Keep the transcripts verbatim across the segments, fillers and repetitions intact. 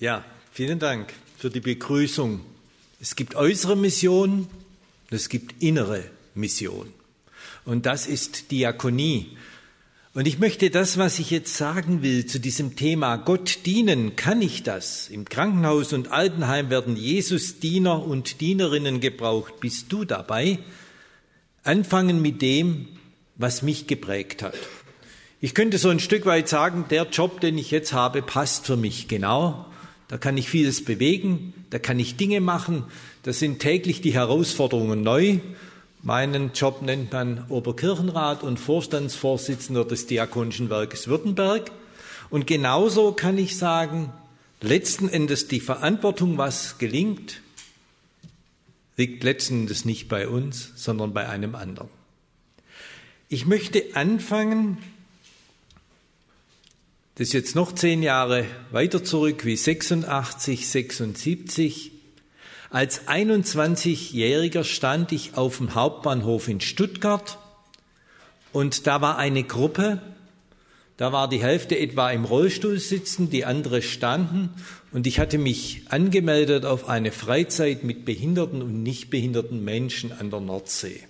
Ja, vielen Dank für die Begrüßung. Es gibt äußere Mission, es gibt innere Mission. Und das ist Diakonie. Und ich möchte das, was ich jetzt sagen will zu diesem Thema Gott dienen, kann ich das? Im Krankenhaus und Altenheim werden Jesus-Diener und Dienerinnen gebraucht. Bist du dabei? Anfangen mit dem, was mich geprägt hat. Ich könnte so ein Stück weit sagen, der Job, den ich jetzt habe, passt für mich genau. Da kann ich vieles bewegen, da kann ich Dinge machen. Da sind täglich die Herausforderungen neu. Meinen Job nennt man Oberkirchenrat und Vorstandsvorsitzender des Diakonischen Werkes Württemberg. Und genauso kann ich sagen, letzten Endes die Verantwortung, was gelingt, liegt letzten Endes nicht bei uns, sondern bei einem anderen. Ich möchte anfangen, das ist jetzt noch zehn Jahre weiter zurück, wie sechsundachtzig, sechsundsiebzig. Als einundzwanzigjähriger stand ich auf dem Hauptbahnhof in Stuttgart und da war eine Gruppe, da war die Hälfte etwa im Rollstuhl sitzen, die andere standen und ich hatte mich angemeldet auf eine Freizeit mit behinderten und nicht behinderten Menschen an der Nordsee.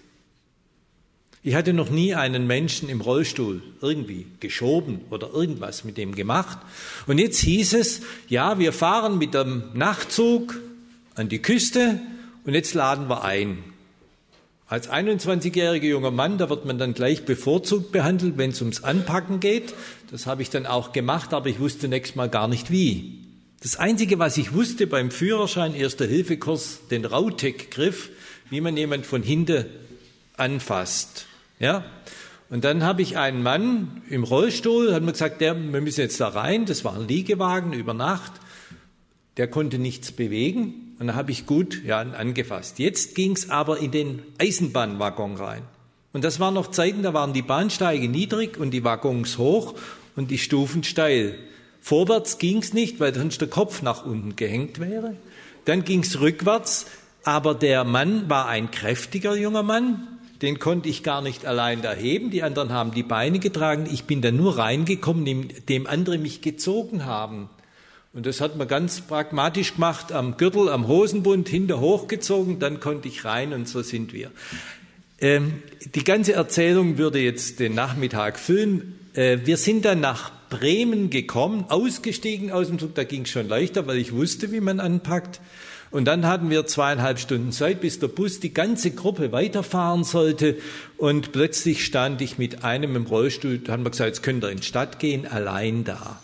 Ich hatte noch nie einen Menschen im Rollstuhl irgendwie geschoben oder irgendwas mit dem gemacht. Und jetzt hieß es, ja, wir fahren mit dem Nachtzug an die Küste und jetzt laden wir ein. Als einundzwanzigjähriger junger Mann, da wird man dann gleich bevorzugt behandelt, wenn es ums Anpacken geht. Das habe ich dann auch gemacht, aber ich wusste zunächst mal gar nicht wie. Das Einzige, was ich wusste beim Führerschein, Erster-Hilfe-Kurs, den Rautek-Griff, wie man jemand von hinten anfasst. Ja, und dann habe ich einen Mann im Rollstuhl, hat mir gesagt, der, wir müssen jetzt da rein, das war ein Liegewagen über Nacht, der konnte nichts bewegen und da habe ich gut ja, angefasst. Jetzt ging es aber in den Eisenbahnwaggon rein und das waren noch Zeiten, da waren die Bahnsteige niedrig und die Waggons hoch und die Stufen steil. Vorwärts ging es nicht, weil sonst der Kopf nach unten gehängt wäre. Dann ging es rückwärts, aber der Mann war ein kräftiger junger Mann. Den konnte ich gar nicht allein da heben. Die anderen haben die Beine getragen. Ich bin da nur reingekommen, indem andere mich gezogen haben. Und das hat man ganz pragmatisch gemacht, am Gürtel, am Hosenbund, hinter hochgezogen. Dann konnte ich rein und so sind wir. Ähm, die ganze Erzählung würde jetzt den Nachmittag füllen. Äh, wir sind dann nach Bremen gekommen, ausgestiegen aus dem Zug. Da ging es schon leichter, weil ich wusste, wie man anpackt. Und dann hatten wir zweieinhalb Stunden Zeit, bis der Bus die ganze Gruppe weiterfahren sollte. Und plötzlich stand ich mit einem im Rollstuhl, da haben wir gesagt, jetzt könnt ihr in die Stadt gehen, allein da.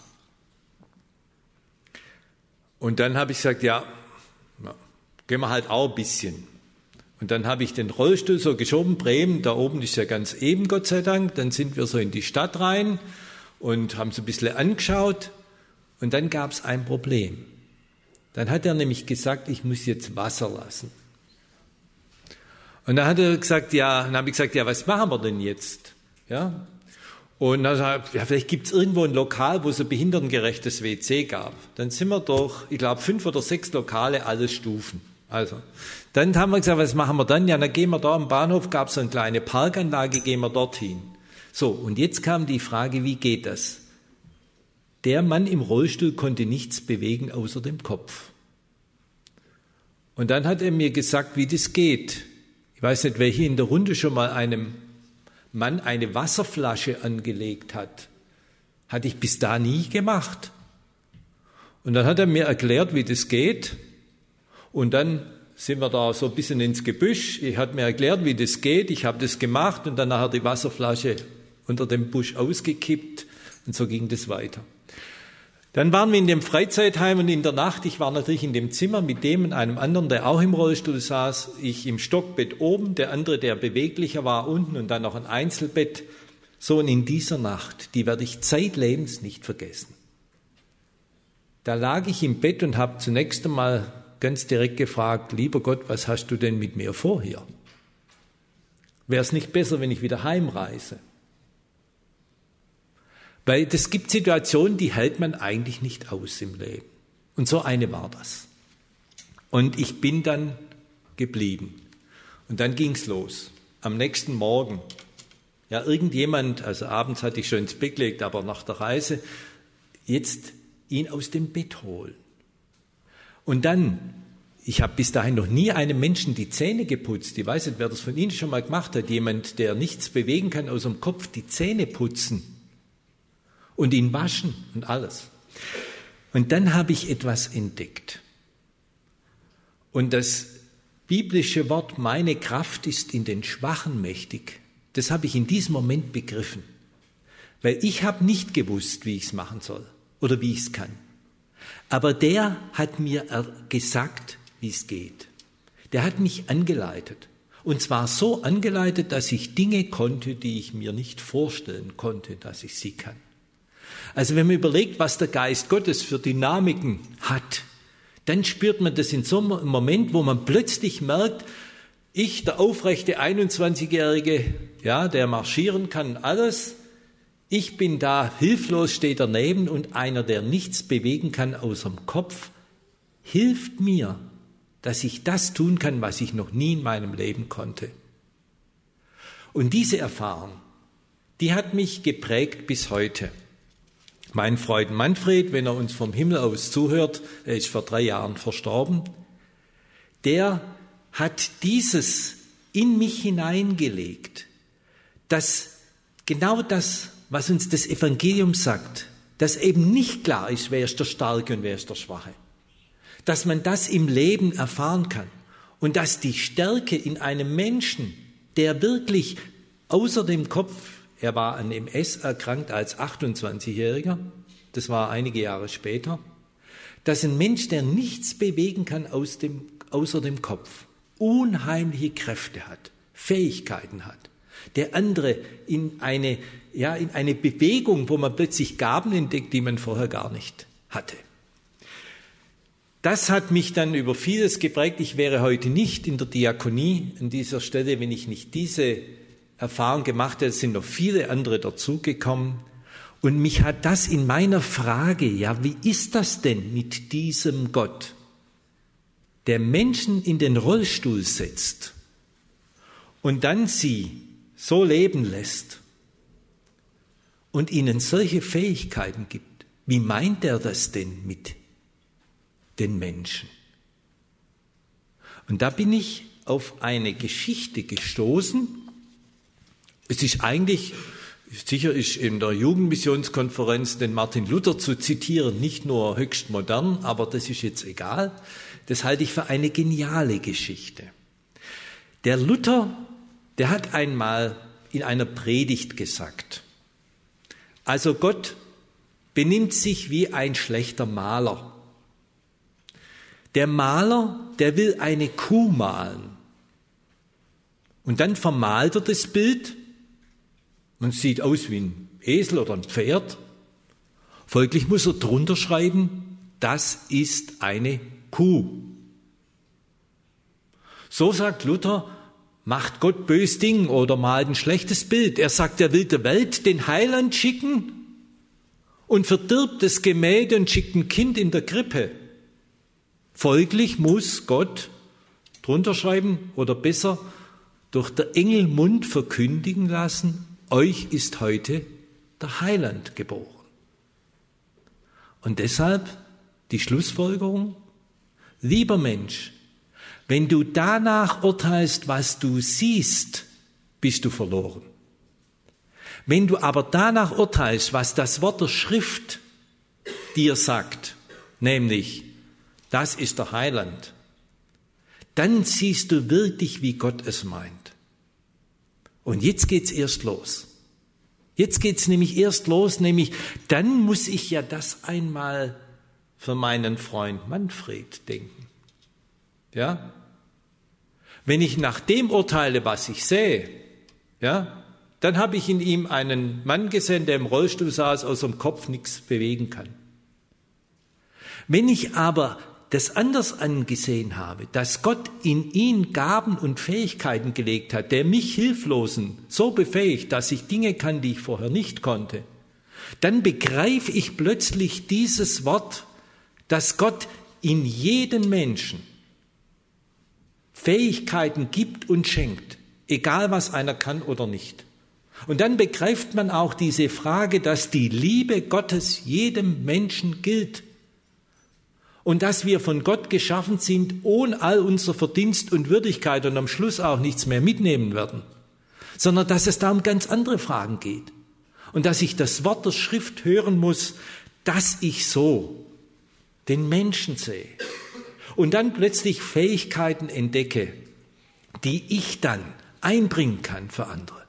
Und dann habe ich gesagt, ja, ja, gehen wir halt auch ein bisschen. Und dann habe ich den Rollstuhl so geschoben, Bremen, da oben ist ja ganz eben, Gott sei Dank. Dann sind wir so in die Stadt rein und haben so ein bisschen angeschaut. Und dann gab es ein Problem. Dann hat er nämlich gesagt, ich muss jetzt Wasser lassen. Und dann hat er gesagt, ja, dann habe ich gesagt, ja, was machen wir denn jetzt? Ja. Und dann sagt er, ja, vielleicht gibt es irgendwo ein Lokal, wo es ein behindertengerechtes W C gab. Dann sind wir durch, ich glaube, fünf oder sechs Lokale, alles Stufen. Also, dann haben wir gesagt, was machen wir dann? Ja, dann gehen wir da am Bahnhof, gab es so eine kleine Parkanlage, gehen wir dorthin. So, und jetzt kam die Frage, wie geht das? Der Mann im Rollstuhl konnte nichts bewegen außer dem Kopf. Und dann hat er mir gesagt, wie das geht. Ich weiß nicht, wer hier in der Runde schon mal einem Mann eine Wasserflasche angelegt hat. Hatte ich bis da nie gemacht. Und dann hat er mir erklärt, wie das geht. Und dann sind wir da so ein bisschen ins Gebüsch. Er hat mir erklärt, wie das geht. Ich habe das gemacht und dann nachher die Wasserflasche unter dem Busch ausgekippt. Und so ging das weiter. Dann waren wir in dem Freizeitheim und in der Nacht, ich war natürlich in dem Zimmer mit dem und einem anderen, der auch im Rollstuhl saß, ich im Stockbett oben, der andere, der beweglicher war, unten und dann noch ein Einzelbett. So, und in dieser Nacht, die werde ich zeitlebens nicht vergessen. Da lag ich im Bett und habe zunächst einmal ganz direkt gefragt, lieber Gott, was hast du denn mit mir vor hier? Wäre es nicht besser, wenn ich wieder heimreise? Weil es gibt Situationen, die hält man eigentlich nicht aus im Leben. Und so eine war das. Und ich bin dann geblieben. Und dann ging's los. Am nächsten Morgen. Ja, irgendjemand, also abends hatte ich schon ins Bett gelegt, aber nach der Reise, jetzt ihn aus dem Bett holen. Und dann, ich habe bis dahin noch nie einem Menschen die Zähne geputzt. Ich weiß nicht, wer das von Ihnen schon mal gemacht hat. Jemand, der nichts bewegen kann, aus dem Kopf die Zähne putzen und ihn waschen und alles. Und dann habe ich etwas entdeckt. Und das biblische Wort, meine Kraft ist in den Schwachen mächtig, das habe ich in diesem Moment begriffen. Weil ich habe nicht gewusst, wie ich es machen soll oder wie ich es kann. Aber der hat mir gesagt, wie es geht. Der hat mich angeleitet. Und zwar so angeleitet, dass ich Dinge konnte, die ich mir nicht vorstellen konnte, dass ich sie kann. Also wenn man überlegt, was der Geist Gottes für Dynamiken hat, dann spürt man das in so einem Moment, wo man plötzlich merkt, ich, der aufrechte einundzwanzigjährige, ja, der marschieren kann, alles, ich bin da hilflos, steht daneben und einer, der nichts bewegen kann außer dem Kopf, hilft mir, dass ich das tun kann, was ich noch nie in meinem Leben konnte. Und diese Erfahrung, die hat mich geprägt bis heute. Mein Freund Manfred, wenn er uns vom Himmel aus zuhört, er ist vor drei Jahren verstorben, der hat dieses in mich hineingelegt, dass genau das, was uns das Evangelium sagt, dass eben nicht klar ist, wer ist der Starke und wer ist der Schwache. Dass man das im Leben erfahren kann und dass die Stärke in einem Menschen, der wirklich außer dem Kopf, er war an M S erkrankt als achtundzwanzigjähriger, das war einige Jahre später, dass ein Mensch, der nichts bewegen kann aus dem, außer dem Kopf, unheimliche Kräfte hat, Fähigkeiten hat, der andere in eine, ja, in eine Bewegung, wo man plötzlich Gaben entdeckt, die man vorher gar nicht hatte. Das hat mich dann über vieles geprägt. Ich wäre heute nicht in der Diakonie an dieser Stelle, wenn ich nicht diese Erfahrung gemacht hätte. Es sind noch viele andere dazugekommen. Und mich hat das in meiner Frage, ja, wie ist das denn mit diesem Gott, der Menschen in den Rollstuhl setzt und dann sie so leben lässt und ihnen solche Fähigkeiten gibt? Wie meint er das denn mit den Menschen? Und da bin ich auf eine Geschichte gestoßen. Es ist eigentlich, sicher ist in der Jugendmissionskonferenz den Martin Luther zu zitieren, nicht nur höchst modern, aber das ist jetzt egal. Das halte ich für eine geniale Geschichte. Der Luther, der hat einmal in einer Predigt gesagt, also Gott benimmt sich wie ein schlechter Maler. Der Maler, der will eine Kuh malen. Und dann vermalt er das Bild. Man sieht aus wie ein Esel oder ein Pferd. Folglich muss er drunter schreiben, das ist eine Kuh. So sagt Luther, macht Gott bös Ding oder malt ein schlechtes Bild. Er sagt, er will der Welt den Heiland schicken und verdirbt das Gemälde und schickt ein Kind in der Krippe. Folglich muss Gott drunter schreiben oder besser durch der Engel Mund verkündigen lassen, euch ist heute der Heiland geboren. Und deshalb die Schlussfolgerung, lieber Mensch, wenn du danach urteilst, was du siehst, bist du verloren. Wenn du aber danach urteilst, was das Wort der Schrift dir sagt, nämlich, das ist der Heiland, dann siehst du wirklich, wie Gott es meint. Und jetzt geht's erst los. Jetzt geht's nämlich erst los, nämlich dann muss ich ja das einmal für meinen Freund Manfred denken. Ja? Wenn ich nach dem urteile, was ich sehe, ja, dann habe ich in ihm einen Mann gesehen, der im Rollstuhl saß, aus dem Kopf nichts bewegen kann. Wenn ich aber das anders angesehen habe, dass Gott in ihn Gaben und Fähigkeiten gelegt hat, der mich Hilflosen so befähigt, dass ich Dinge kann, die ich vorher nicht konnte, dann begreife ich plötzlich dieses Wort, dass Gott in jeden Menschen Fähigkeiten gibt und schenkt, egal was einer kann oder nicht. Und dann begreift man auch diese Frage, dass die Liebe Gottes jedem Menschen gilt. und dass wir von Gott geschaffen sind, ohne all unser Verdienst und Würdigkeit und am Schluss auch nichts mehr mitnehmen werden, sondern dass es da um ganz andere Fragen geht und dass ich das Wort der Schrift hören muss, dass ich so den Menschen sehe und dann plötzlich Fähigkeiten entdecke, die ich dann einbringen kann für andere.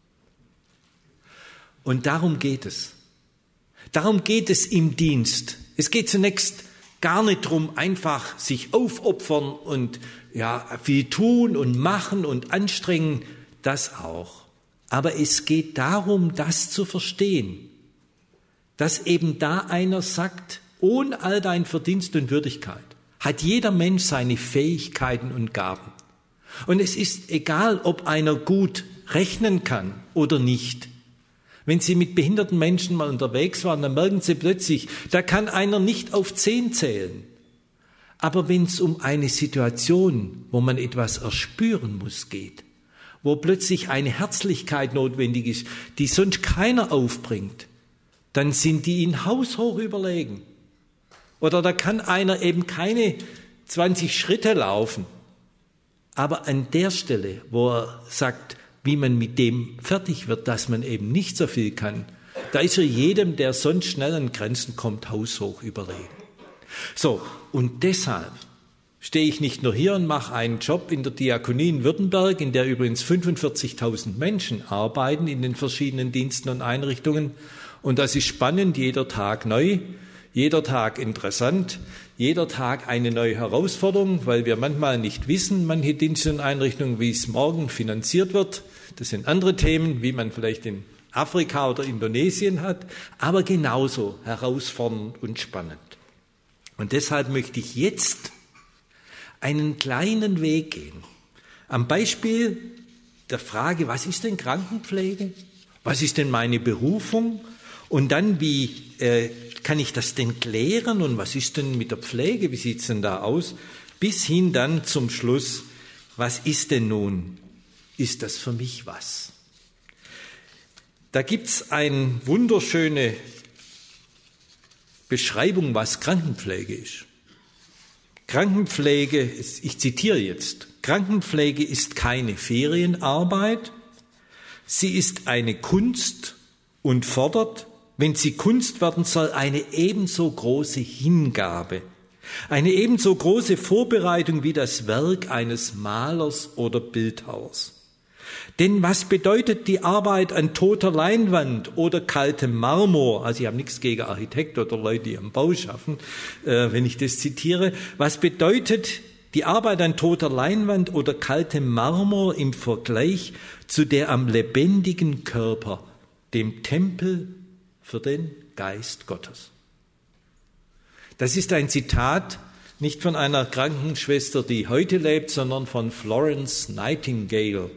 Und darum geht es. Darum geht es im Dienst. Es geht zunächst gar nicht darum, einfach sich aufopfern und ja, viel tun und machen und anstrengen, das auch. Aber es geht darum, das zu verstehen, dass eben da einer sagt, ohne all dein Verdienst und Würdigkeit hat jeder Mensch seine Fähigkeiten und Gaben. Und es ist egal, ob einer gut rechnen kann oder nicht. Wenn Sie mit behinderten Menschen mal unterwegs waren, dann merken Sie plötzlich, da kann einer nicht auf zehn zählen. Aber wenn es um eine Situation, wo man etwas erspüren muss, geht, wo plötzlich eine Herzlichkeit notwendig ist, die sonst keiner aufbringt, dann sind die Ihnen haushoch überlegen. Oder da kann einer eben keine zwanzig Schritte laufen. Aber an der Stelle, wo er sagt, wie man mit dem fertig wird, dass man eben nicht so viel kann, da ist er jedem, der sonst schnell an Grenzen kommt, haushoch überlegen. So, und deshalb stehe ich nicht nur hier und mache einen Job in der Diakonie in Württemberg, in der übrigens fünfundvierzigtausend Menschen arbeiten in den verschiedenen Diensten und Einrichtungen. Und das ist spannend, jeder Tag neu, jeder Tag interessant, jeder Tag eine neue Herausforderung, weil wir manchmal nicht wissen, manche Dienste und Einrichtungen, wie es morgen finanziert wird. Das sind andere Themen, wie man vielleicht in Afrika oder Indonesien hat, aber genauso herausfordernd und spannend. Und deshalb möchte ich jetzt einen kleinen Weg gehen. Am Beispiel der Frage, was ist denn Krankenpflege? Was ist denn meine Berufung? Und dann, wie äh, kann ich das denn klären? Und was ist denn mit der Pflege? Wie sieht es denn da aus? Bis hin dann zum Schluss, was ist denn nun? Ist das für mich was? Da gibt es eine wunderschöne Beschreibung, was Krankenpflege ist. Krankenpflege, ich zitiere jetzt, Krankenpflege ist keine Ferienarbeit, sie ist eine Kunst und fordert, wenn sie Kunst werden soll, eine ebenso große Hingabe, eine ebenso große Vorbereitung wie das Werk eines Malers oder Bildhauers. Denn was bedeutet die Arbeit an toter Leinwand oder kaltem Marmor? Also ich habe nichts gegen Architekten oder Leute, die am Bau schaffen, äh, wenn ich das zitiere. Was bedeutet die Arbeit an toter Leinwand oder kaltem Marmor im Vergleich zu der am lebendigen Körper, dem Tempel für den Geist Gottes? Das ist ein Zitat nicht von einer Krankenschwester, die heute lebt, sondern von Florence Nightingale.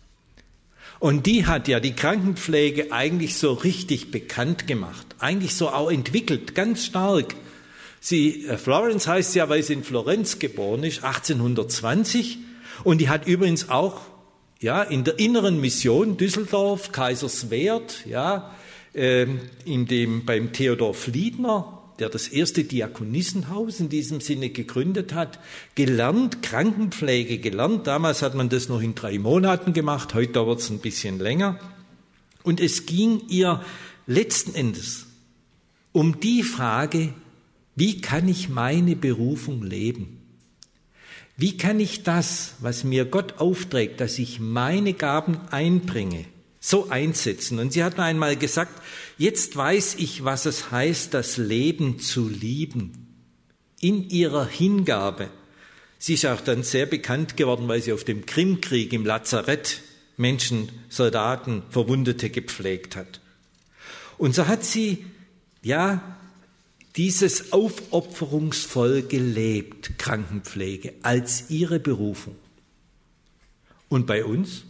Und die hat ja die Krankenpflege eigentlich so richtig bekannt gemacht, eigentlich so auch entwickelt, ganz stark. Sie, Florence heißt ja, weil sie in Florenz geboren ist, achtzehnhundertzwanzig. Und die hat übrigens auch ja, in der inneren Mission Düsseldorf, Kaiserswerth, ja, äh, in dem, beim Theodor Fliedner, der das erste Diakonissenhaus in diesem Sinne gegründet hat, gelernt, Krankenpflege gelernt. Damals hat man das noch in drei Monaten gemacht, heute dauert es ein bisschen länger. Und es ging ihr letzten Endes um die Frage, wie kann ich meine Berufung leben? Wie kann ich das, was mir Gott aufträgt, dass ich meine Gaben einbringe, so einsetzen? Und sie hat mir einmal gesagt, jetzt weiß ich, was es heißt, das Leben zu lieben, in ihrer Hingabe. Sie ist auch dann sehr bekannt geworden, weil sie auf dem Krimkrieg im Lazarett Menschen, Soldaten, Verwundete gepflegt hat. Und so hat sie, ja, dieses aufopferungsvoll gelebt, Krankenpflege, als ihre Berufung. Und bei uns?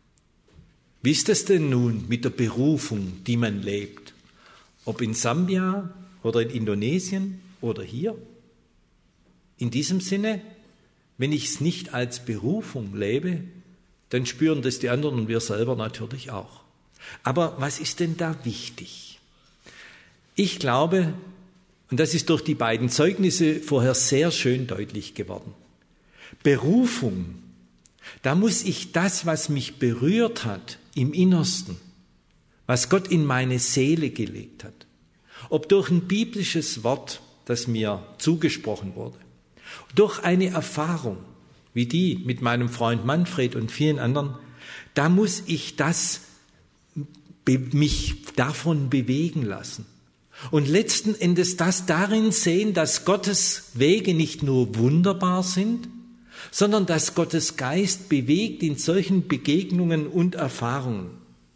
Wie ist es denn nun mit der Berufung, die man lebt? Ob in Sambia oder in Indonesien oder hier? In diesem Sinne, wenn ich es nicht als Berufung lebe, dann spüren das die anderen und wir selber natürlich auch. Aber was ist denn da wichtig? Ich glaube, Und das ist durch die beiden Zeugnisse vorher sehr schön deutlich geworden. Berufung, da muss ich das, was mich berührt hat im Innersten, was Gott in meine Seele gelegt hat, ob durch ein biblisches Wort, das mir zugesprochen wurde, durch eine Erfahrung, wie die mit meinem Freund Manfred und vielen anderen, da muss ich das, mich davon bewegen lassen. Und letzten Endes das darin sehen, dass Gottes Wege nicht nur wunderbar sind, sondern dass Gottes Geist bewegt in solchen Begegnungen und Erfahrungen.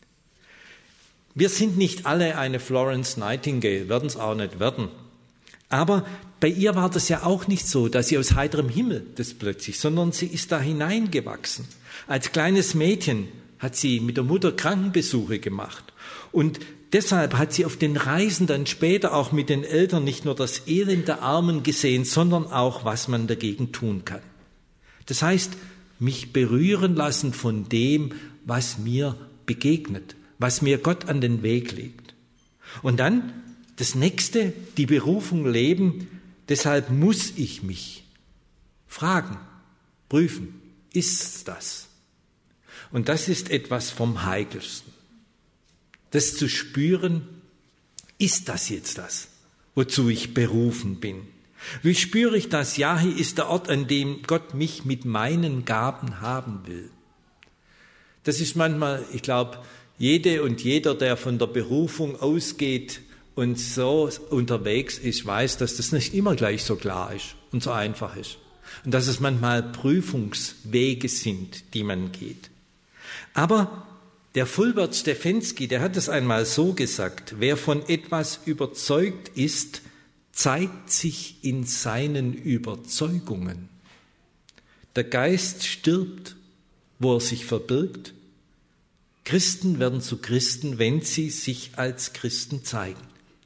Wir sind nicht alle eine Florence Nightingale, werden es auch nicht werden. Aber bei ihr war das ja auch nicht so, dass sie aus heiterem Himmel das plötzlich, sondern sie ist da hineingewachsen. Als kleines Mädchen hat sie mit der Mutter Krankenbesuche gemacht. Und deshalb hat sie auf den Reisen dann später auch mit den Eltern nicht nur das Elend der Armen gesehen, sondern auch, was man dagegen tun kann. Das heißt, mich berühren lassen von dem, was mir begegnet, was mir Gott an den Weg legt. Und dann das Nächste, die Berufung leben, deshalb muss ich mich fragen, prüfen, ist das? Und das ist etwas vom Heikelsten. Das zu spüren, ist das jetzt das, wozu ich berufen bin? Wie spüre ich das? Ja, hier ist der Ort, an dem Gott mich mit meinen Gaben haben will. Das ist manchmal, ich glaube, jede und jeder, der von der Berufung ausgeht und so unterwegs ist, weiß, dass das nicht immer gleich so klar ist und so einfach ist. Und dass es manchmal Prüfungswege sind, die man geht. Aber der Fulbert Stefensky, der hat es einmal so gesagt: Wer von etwas überzeugt ist, zeigt sich in seinen Überzeugungen. Der Geist stirbt, wo er sich verbirgt. Christen werden zu Christen, wenn sie sich als Christen zeigen.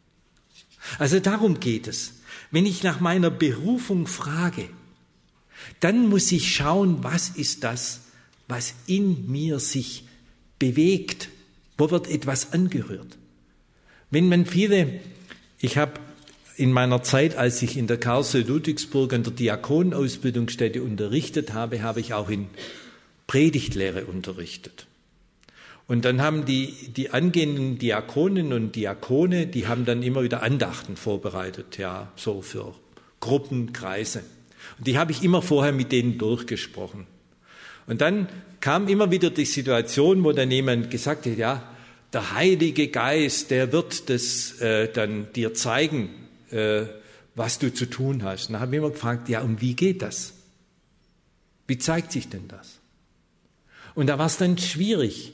Also darum geht es. Wenn ich nach meiner Berufung frage, dann muss ich schauen, was ist das, was in mir sich bewegt, wo wird etwas angerührt. Wenn man viele, ich habe in meiner Zeit, als ich in der Karlsruhe Ludwigsburg an der Diakonenausbildungsstätte unterrichtet habe, habe ich auch in Predigtlehre unterrichtet. Und dann haben die, die angehenden Diakoninnen und Diakone, die haben dann immer wieder Andachten vorbereitet, ja, so für Gruppen, Kreise. Und die habe ich immer vorher mit denen durchgesprochen. Und dann kam immer wieder die Situation, wo dann jemand gesagt hat, ja, der Heilige Geist, der wird das äh, dann dir zeigen, äh, was du zu tun hast. Und dann habe ich immer gefragt, ja, und wie geht das? Wie zeigt sich denn das? Und da war es dann schwierig.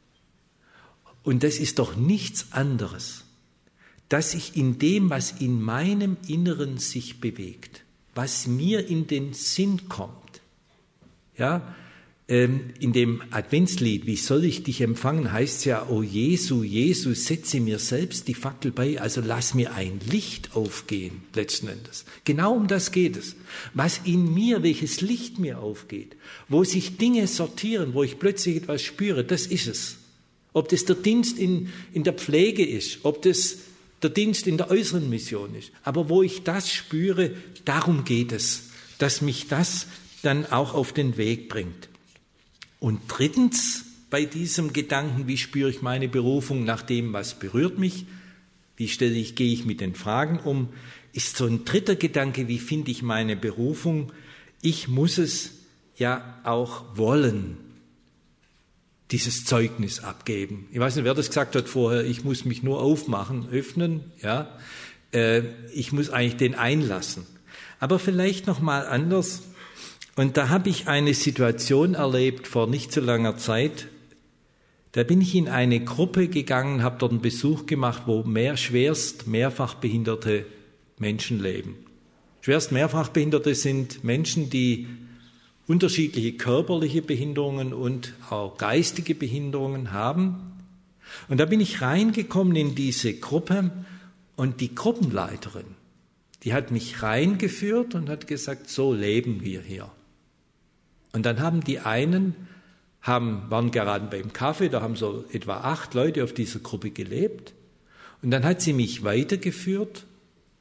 Und das ist doch nichts anderes, dass ich in dem, was in meinem Inneren sich bewegt, was mir in den Sinn kommt, ja, in dem Adventslied, wie soll ich dich empfangen, heißt es ja, o Jesu, Jesu, setze mir selbst die Fackel bei, also lass mir ein Licht aufgehen, letzten Endes. Genau um das geht es. Was in mir, welches Licht mir aufgeht, wo sich Dinge sortieren, wo ich plötzlich etwas spüre, das ist es. Ob das der Dienst in, in der Pflege ist, ob das der Dienst in der äußeren Mission ist, aber wo ich das spüre, darum geht es, dass mich das dann auch auf den Weg bringt. Und drittens, bei diesem Gedanken, wie spüre ich meine Berufung nach dem, was berührt mich, wie stelle ich, gehe ich mit den Fragen um, ist so ein dritter Gedanke, wie finde ich meine Berufung? Ich muss es ja auch wollen, dieses Zeugnis abgeben. Ich weiß nicht, wer das gesagt hat vorher, ich muss mich nur aufmachen, öffnen, ja, äh, ich muss eigentlich den einlassen. Aber vielleicht noch mal anders. Und da habe ich eine Situation erlebt vor nicht so langer Zeit. Da bin ich in eine Gruppe gegangen, habe dort einen Besuch gemacht, wo mehr schwerst mehrfach behinderte Menschen leben. Schwerst mehrfach Behinderte sind Menschen, die unterschiedliche körperliche Behinderungen und auch geistige Behinderungen haben. Und da bin ich reingekommen in diese Gruppe und die Gruppenleiterin, die hat mich reingeführt und hat gesagt, so leben wir hier. Und dann haben die einen, haben, waren gerade beim Kaffee, da haben so etwa acht Leute auf dieser Gruppe gelebt. Und dann hat sie mich weitergeführt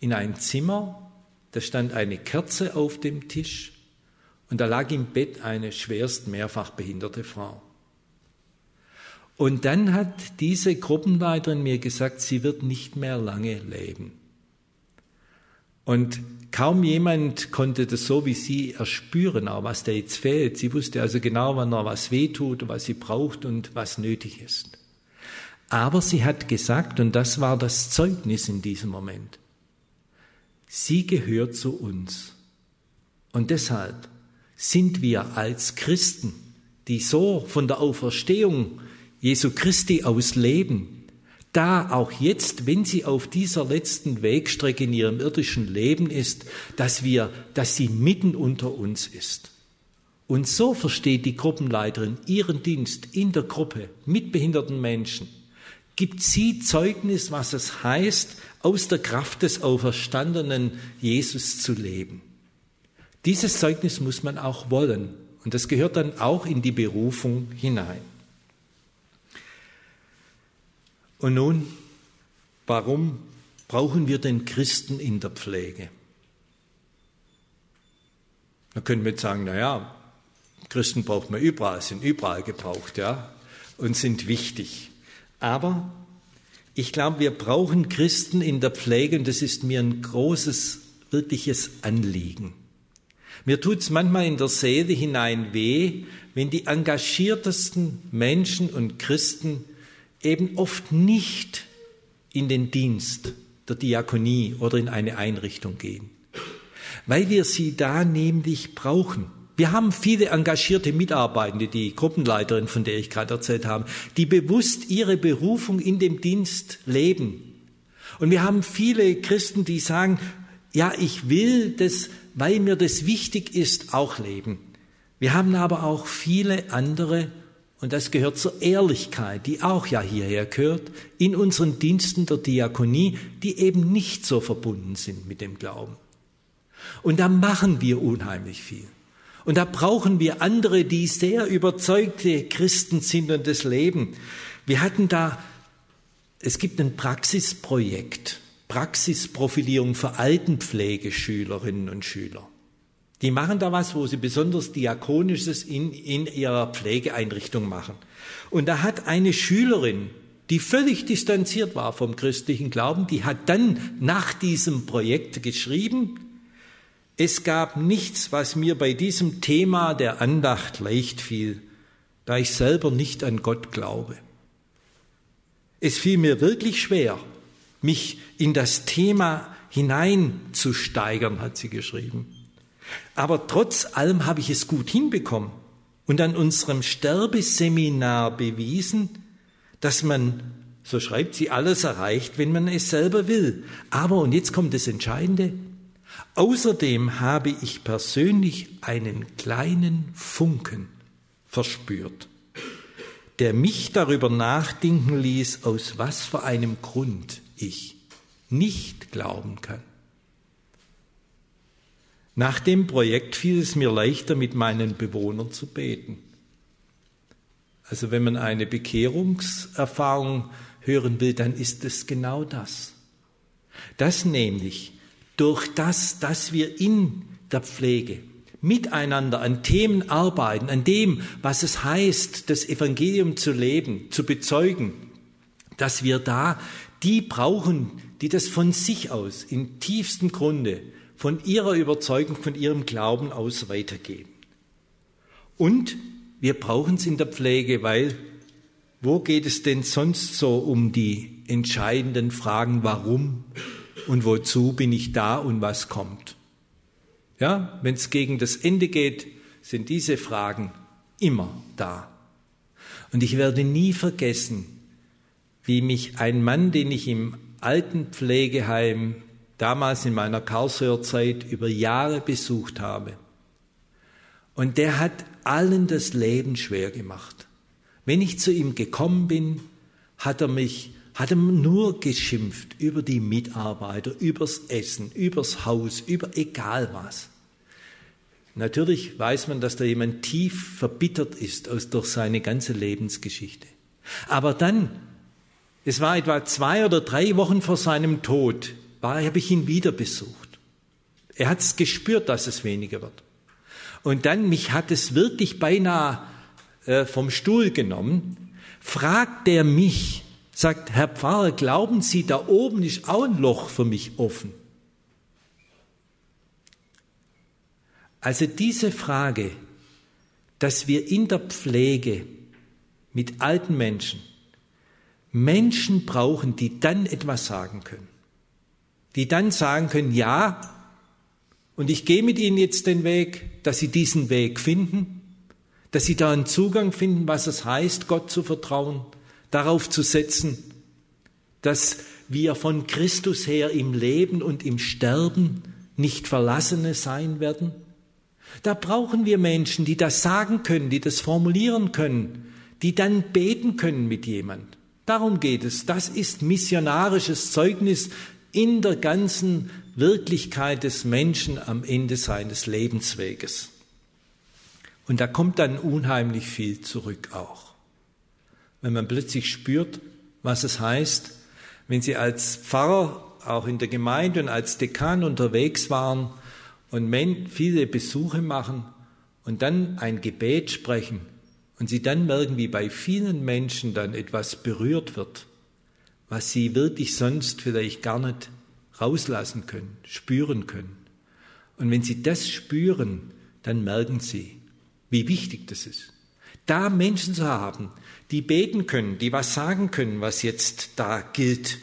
in ein Zimmer, da stand eine Kerze auf dem Tisch und da lag im Bett eine schwerst mehrfach behinderte Frau. Und dann hat diese Gruppenleiterin mir gesagt, sie wird nicht mehr lange leben. Und kaum jemand konnte das so wie sie erspüren, auch was da jetzt fehlt. Sie wusste also genau, wann noch was wehtut, was sie braucht und was nötig ist. Aber sie hat gesagt, und das war das Zeugnis in diesem Moment, sie gehört zu uns. Und deshalb sind wir als Christen, die so von der Auferstehung Jesu Christi aus leben, da auch jetzt, wenn sie auf dieser letzten Wegstrecke in ihrem irdischen Leben ist, dass wir, dass sie mitten unter uns ist. Und so versteht die Gruppenleiterin ihren Dienst in der Gruppe mit behinderten Menschen. Gibt sie Zeugnis, was es heißt, aus der Kraft des auferstandenen Jesus zu leben. Dieses Zeugnis muss man auch wollen. Und das gehört dann auch in die Berufung hinein. Und nun, warum brauchen wir denn Christen in der Pflege? Da können wir jetzt sagen, na ja, Christen braucht man überall, sind überall gebraucht, ja, und sind wichtig. Aber ich glaube, wir brauchen Christen in der Pflege und das ist mir ein großes, wirkliches Anliegen. Mir tut es manchmal in der Seele hinein weh, wenn die engagiertesten Menschen und Christen eben oft nicht in den Dienst der Diakonie oder in eine Einrichtung gehen, weil wir sie da nämlich brauchen. Wir haben viele engagierte Mitarbeitende, die Gruppenleiterin, von der ich gerade erzählt habe, die bewusst ihre Berufung in dem Dienst leben. Und wir haben viele Christen, die sagen, ja, ich will das, weil mir das wichtig ist, auch leben. Wir haben aber auch viele andere, und das gehört zur Ehrlichkeit, die auch ja hierher gehört, in unseren Diensten der Diakonie, die eben nicht so verbunden sind mit dem Glauben. Und da machen wir unheimlich viel. Und da brauchen wir andere, die sehr überzeugte Christen sind und das leben. Wir hatten da, es gibt ein Praxisprojekt, Praxisprofilierung für Altenpflegeschülerinnen und Schüler. Die machen da was, wo sie besonders Diakonisches in, in ihrer Pflegeeinrichtung machen. Und da hat eine Schülerin, die völlig distanziert war vom christlichen Glauben, die hat dann nach diesem Projekt geschrieben, es gab nichts, was mir bei diesem Thema der Andacht leicht fiel, da ich selber nicht an Gott glaube. Es fiel mir wirklich schwer, mich in das Thema hineinzusteigern, hat sie geschrieben. Aber trotz allem habe ich es gut hinbekommen und an unserem Sterbeseminar bewiesen, dass man, so schreibt sie, alles erreicht, wenn man es selber will. Aber, und jetzt kommt das Entscheidende, außerdem habe ich persönlich einen kleinen Funken verspürt, der mich darüber nachdenken ließ, aus was für einem Grund ich nicht glauben kann. Nach dem Projekt fiel es mir leichter, mit meinen Bewohnern zu beten. Also wenn man eine Bekehrungserfahrung hören will, dann ist es genau das. Das nämlich durch das, dass wir in der Pflege miteinander an Themen arbeiten, an dem, was es heißt, das Evangelium zu leben, zu bezeugen, dass wir da die brauchen, die das von sich aus, im tiefsten Grunde, von ihrer Überzeugung, von ihrem Glauben aus weitergeben. Und wir brauchen es in der Pflege, weil wo geht es denn sonst so um die entscheidenden Fragen, warum und wozu bin ich da und was kommt? Ja, wenn es gegen das Ende geht, sind diese Fragen immer da. Und ich werde nie vergessen, wie mich ein Mann, den ich im Altenpflegeheim damals in meiner Karlsruher Zeit über Jahre besucht habe. Und der hat allen das Leben schwer gemacht. Wenn ich zu ihm gekommen bin, hat er mich, hat er nur geschimpft über die Mitarbeiter, übers Essen, übers Haus, über egal was. Natürlich weiß man, dass da jemand tief verbittert ist aus, durch seine ganze Lebensgeschichte. Aber dann, es war etwa zwei oder drei Wochen vor seinem Tod, war, habe ich ihn wieder besucht. Er hat es gespürt, dass es weniger wird. Und dann, mich hat es wirklich beinahe äh, vom Stuhl genommen, fragt er mich, sagt, Herr Pfarrer, glauben Sie, da oben ist auch ein Loch für mich offen? Also diese Frage, dass wir in der Pflege mit alten Menschen Menschen brauchen, die dann etwas sagen können. Die dann sagen können, ja, und ich gehe mit Ihnen jetzt den Weg, dass Sie diesen Weg finden, dass Sie da einen Zugang finden, was es heißt, Gott zu vertrauen, darauf zu setzen, dass wir von Christus her im Leben und im Sterben nicht Verlassene sein werden. Da brauchen wir Menschen, die das sagen können, die das formulieren können, die dann beten können mit jemand. Darum geht es. Das ist missionarisches Zeugnis in der ganzen Wirklichkeit des Menschen am Ende seines Lebensweges. Und da kommt dann unheimlich viel zurück auch. Wenn man plötzlich spürt, was es heißt, wenn Sie als Pfarrer auch in der Gemeinde und als Dekan unterwegs waren und viele Besuche machen und dann ein Gebet sprechen und Sie dann merken, wie bei vielen Menschen dann etwas berührt wird, was sie wirklich sonst vielleicht gar nicht rauslassen können, spüren können. Und wenn Sie das spüren, dann merken Sie, wie wichtig das ist. Da Menschen zu haben, die beten können, die was sagen können, was jetzt da gilt.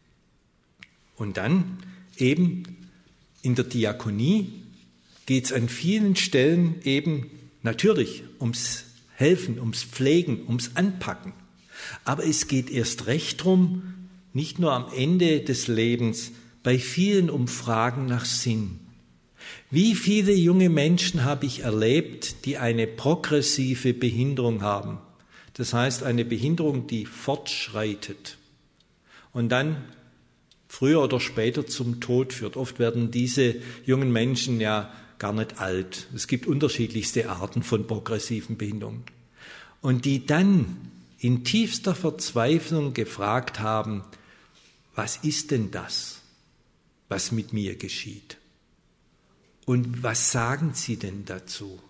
Und dann eben in der Diakonie geht es an vielen Stellen eben natürlich ums Helfen, ums Pflegen, ums Anpacken. Aber es geht erst recht darum, nicht nur am Ende des Lebens, bei vielen um Fragen nach Sinn. Wie viele junge Menschen habe ich erlebt, die eine progressive Behinderung haben? Das heißt, eine Behinderung, die fortschreitet und dann früher oder später zum Tod führt. Oft werden diese jungen Menschen ja gar nicht alt. Es gibt unterschiedlichste Arten von progressiven Behinderungen. Und die dann in tiefster Verzweiflung gefragt haben, was ist denn das, was mit mir geschieht? Und was sagen Sie denn dazu?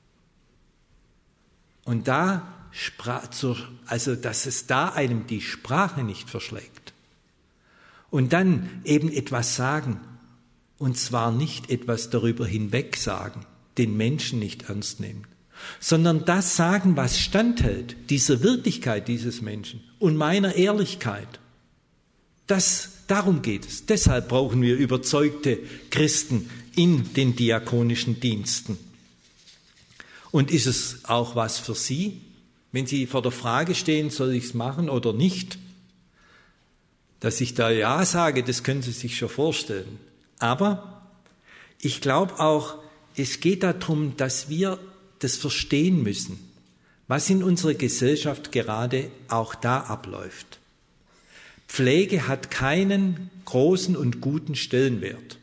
Und da, also dass es da einem die Sprache nicht verschlägt. Und dann eben etwas sagen, und zwar nicht etwas darüber hinweg sagen, den Menschen nicht ernst nehmen, sondern das sagen, was standhält, dieser Wirklichkeit dieses Menschen und meiner Ehrlichkeit. Das, darum geht es. Deshalb brauchen wir überzeugte Christen in den diakonischen Diensten. Und ist es auch was für Sie, wenn Sie vor der Frage stehen, soll ich es machen oder nicht? Dass ich da Ja sage, das können Sie sich schon vorstellen. Aber ich glaube auch, es geht darum, dass wir das verstehen müssen, was in unserer Gesellschaft gerade auch da abläuft. Pflege hat keinen großen und guten Stellenwert.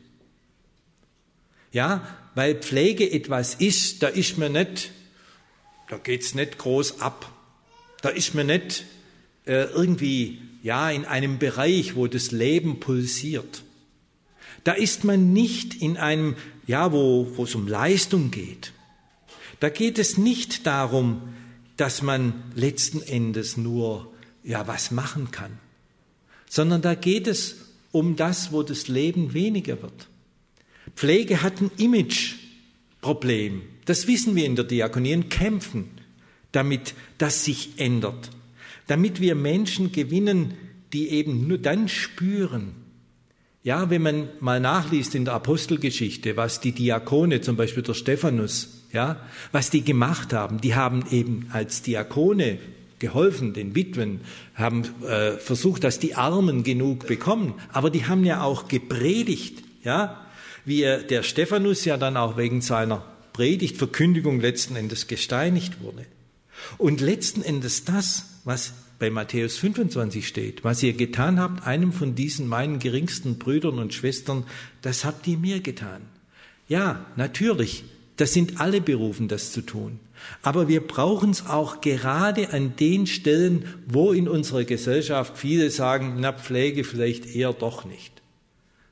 Ja, weil Pflege etwas ist, da ist mir nicht, da geht's nicht groß ab. Da ist mir nicht äh, irgendwie ja in einem Bereich, wo das Leben pulsiert. Da ist man nicht in einem, ja, wo, wo es um Leistung geht. Da geht es nicht darum, dass man letzten Endes nur, ja, was machen kann, sondern da geht es um das, wo das Leben weniger wird. Pflege hat ein Imageproblem. Das wissen wir in der Diakonie und kämpfen, damit das sich ändert. Damit wir Menschen gewinnen, die eben nur dann spüren. Ja, wenn man mal nachliest in der Apostelgeschichte, was die Diakone, zum Beispiel der Stephanus, ja, was die gemacht haben, die haben eben als Diakone geholfen, den Witwen, haben äh, versucht, dass die Armen genug bekommen, aber die haben ja auch gepredigt, ja, wie der Stephanus ja dann auch wegen seiner Predigt, Verkündigung letzten Endes gesteinigt wurde. Und letzten Endes das, was bei Matthäus fünfundzwanzig steht, was ihr getan habt, einem von diesen meinen geringsten Brüdern und Schwestern, das habt ihr mir getan. Ja, natürlich, das sind alle berufen, das zu tun. Aber wir brauchen es auch gerade an den Stellen, wo in unserer Gesellschaft viele sagen, na, Pflege vielleicht eher doch nicht.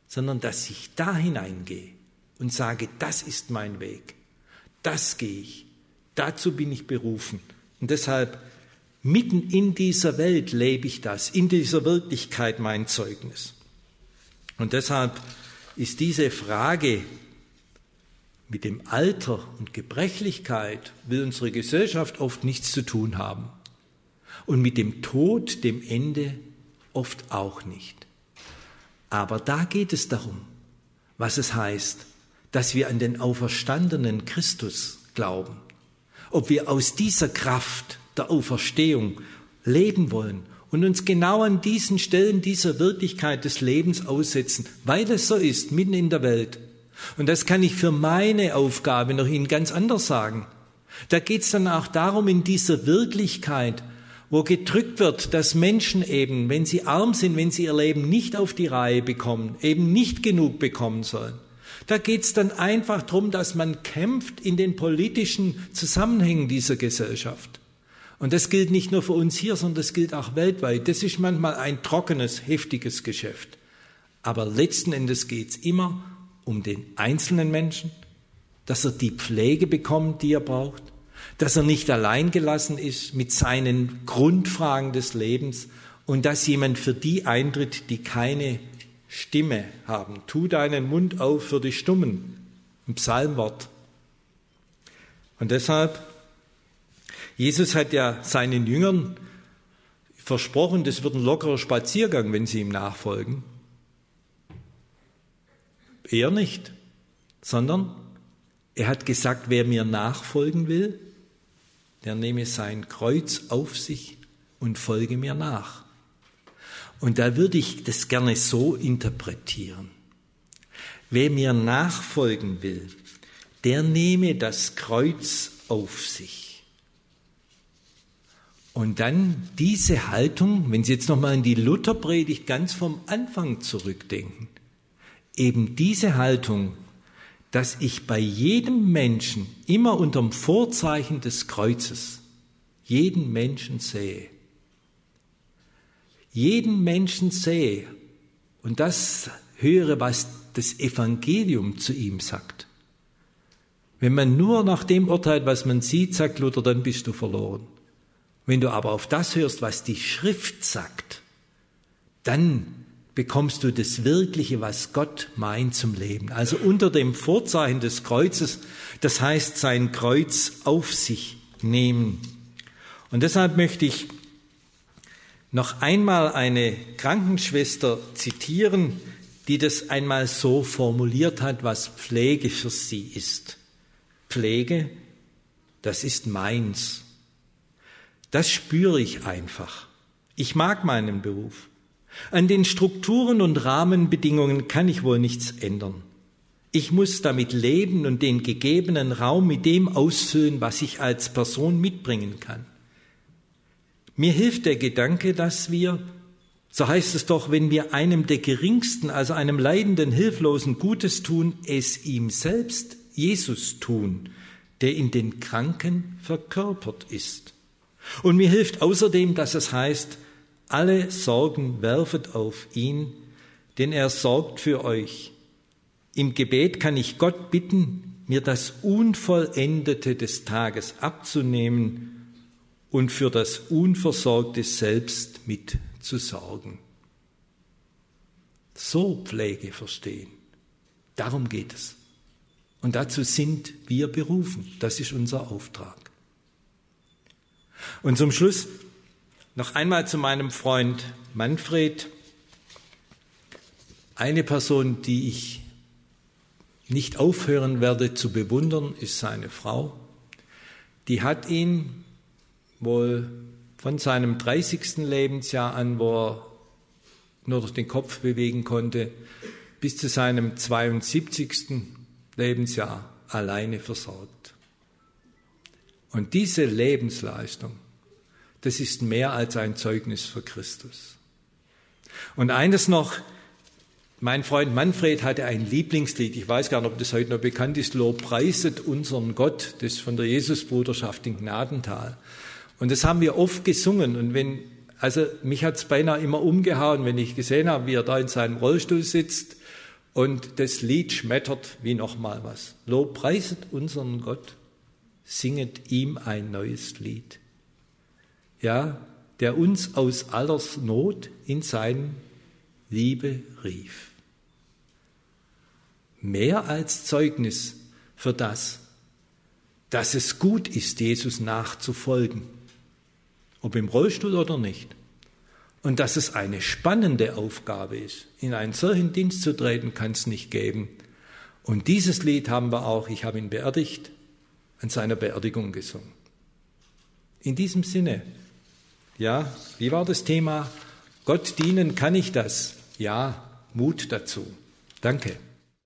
sondern dass ich da hineingehe und sage, das ist mein Weg, das gehe ich, dazu bin ich berufen. Und deshalb, mitten in dieser Welt lebe ich das, in dieser Wirklichkeit mein Zeugnis. Und deshalb ist diese Frage mit dem Alter und Gebrechlichkeit, will unsere Gesellschaft oft nichts zu tun haben. Und mit dem Tod, dem Ende, oft auch nicht. Aber da geht es darum, was es heißt, dass wir an den auferstandenen Christus glauben. Ob wir aus dieser Kraft der Auferstehung leben wollen und uns genau an diesen Stellen dieser Wirklichkeit des Lebens aussetzen, weil es so ist, mitten in der Welt. Und das kann ich für meine Aufgabe noch Ihnen ganz anders sagen. Da geht es dann auch darum, in dieser Wirklichkeit, wo gedrückt wird, dass Menschen eben, wenn sie arm sind, wenn sie ihr Leben nicht auf die Reihe bekommen, eben nicht genug bekommen sollen. Da geht es dann einfach darum, dass man kämpft in den politischen Zusammenhängen dieser Gesellschaft. Und das gilt nicht nur für uns hier, sondern das gilt auch weltweit. Das ist manchmal ein trockenes, heftiges Geschäft. Aber letzten Endes geht es immer um den einzelnen Menschen, dass er die Pflege bekommt, die er braucht, dass er nicht allein gelassen ist mit seinen Grundfragen des Lebens und dass jemand für die eintritt, die keine Stimme haben. Tu deinen Mund auf für die Stummen, ein Psalmwort. Und deshalb, Jesus hat ja seinen Jüngern versprochen, das wird ein lockerer Spaziergang, wenn sie ihm nachfolgen. Er nicht, sondern er hat gesagt, wer mir nachfolgen will, der nehme sein Kreuz auf sich und folge mir nach. Und da würde ich das gerne so interpretieren. Wer mir nachfolgen will, der nehme das Kreuz auf sich. Und dann diese Haltung, wenn Sie jetzt nochmal in die Lutherpredigt ganz vom Anfang zurückdenken, eben diese Haltung, dass ich bei jedem Menschen immer unter dem Vorzeichen des Kreuzes jeden Menschen sehe. Jeden Menschen sehe und das höre, was das Evangelium zu ihm sagt. Wenn man nur nach dem urteilt, was man sieht, sagt Luther, dann bist du verloren. Wenn du aber auf das hörst, was die Schrift sagt, dann bekommst du das Wirkliche, was Gott meint zum Leben. Also unter dem Vorzeichen des Kreuzes, das heißt sein Kreuz auf sich nehmen. Und deshalb möchte ich noch einmal eine Krankenschwester zitieren, die das einmal so formuliert hat, was Pflege für sie ist. Pflege, das ist meins. Das spüre ich einfach. Ich mag meinen Beruf. An den Strukturen und Rahmenbedingungen kann ich wohl nichts ändern. Ich muss damit leben und den gegebenen Raum mit dem ausfüllen, was ich als Person mitbringen kann. Mir hilft der Gedanke, dass wir, so heißt es doch, wenn wir einem der Geringsten, also einem leidenden, Hilflosen Gutes tun, es ihm selbst, Jesus, tun, der in den Kranken verkörpert ist. Und mir hilft außerdem, dass es heißt, alle Sorgen werfet auf ihn, denn er sorgt für euch. Im Gebet kann ich Gott bitten, mir das Unvollendete des Tages abzunehmen und für das Unversorgte selbst mitzusorgen. So Pflege verstehen. Darum geht es. Und dazu sind wir berufen. Das ist unser Auftrag. Und zum Schluss noch einmal zu meinem Freund Manfred. Eine Person, die ich nicht aufhören werde zu bewundern, ist seine Frau. Die hat ihn wohl von seinem dreißigsten Lebensjahr an, wo er nur durch den Kopf bewegen konnte, bis zu seinem zweiundsiebzigsten Lebensjahr alleine versorgt. Und diese Lebensleistung, das ist mehr als ein Zeugnis für Christus. Und eines noch, mein Freund Manfred hatte ein Lieblingslied, ich weiß gar nicht, ob das heute noch bekannt ist, Lobpreiset unseren Gott, das ist von der Jesusbruderschaft in Gnadental. Und das haben wir oft gesungen. Und wenn, also mich hat es beinahe immer umgehauen, wenn ich gesehen habe, wie er da in seinem Rollstuhl sitzt Und das Lied schmettert wie nochmal was. Lob, preiset unseren Gott, singet ihm ein neues Lied. Ja, der uns aus aller Not in seine Liebe rief. Mehr als Zeugnis für das, dass es gut ist, Jesus nachzufolgen, ob im Rollstuhl oder nicht. Und dass es eine spannende Aufgabe ist, in einen solchen Dienst zu treten, kann es nicht geben. Und dieses Lied haben wir auch, ich habe ihn beerdigt, an seiner Beerdigung gesungen. In diesem Sinne, ja, wie war das Thema? Gott dienen, kann ich das? Ja, Mut dazu. Danke.